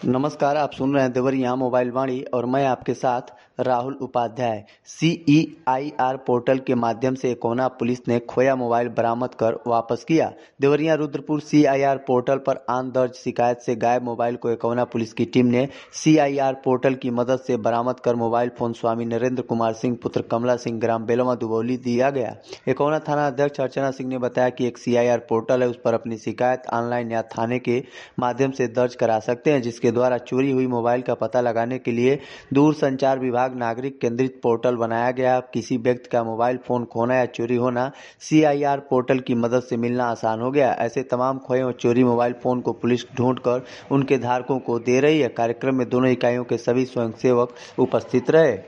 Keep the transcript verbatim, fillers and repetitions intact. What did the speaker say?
नमस्कार, आप सुन रहे हैं देवरिया मोबाइल वाणी और मैं आपके साथ Rahul Upadhyay. C E I R portal के माध्यम से एकोना पुलिस ने खोया मोबाइल बरामद कर वापस किया। Deoria Rudrapur C I R portal पर आन दर्ज शिकायत से गायब मोबाइल को एकोना पुलिस की टीम ने सी आई आर पोर्टल की मदद से बरामद कर मोबाइल फोन स्वामी नरेंद्र कुमार सिंह पुत्र कमला सिंह ग्राम बेलवा दुबौली दिया गया। एकोना थाना अध्यक्ष अर्चना सिंह ने बताया कि एक सी आई आर पोर्टल है, उस पर अपनी शिकायत ऑनलाइन या थाने के माध्यम से दर्ज करा सकते हैं, जिसके द्वारा चोरी हुई मोबाइल का पता लगाने के लिए दूरसंचार विभाग नागरिक केंद्रित पोर्टल बनाया गया। किसी व्यक्ति का मोबाइल फोन खोना या चोरी होना सी आई आर पोर्टल की मदद से मिलना आसान हो गया। ऐसे तमाम खोए और चोरी मोबाइल फोन को पुलिस ढूंढकर उनके धारकों को दे रही है। कार्यक्रम में दोनों इकाइयों के सभी स्वयंसेवक उपस्थित रहे।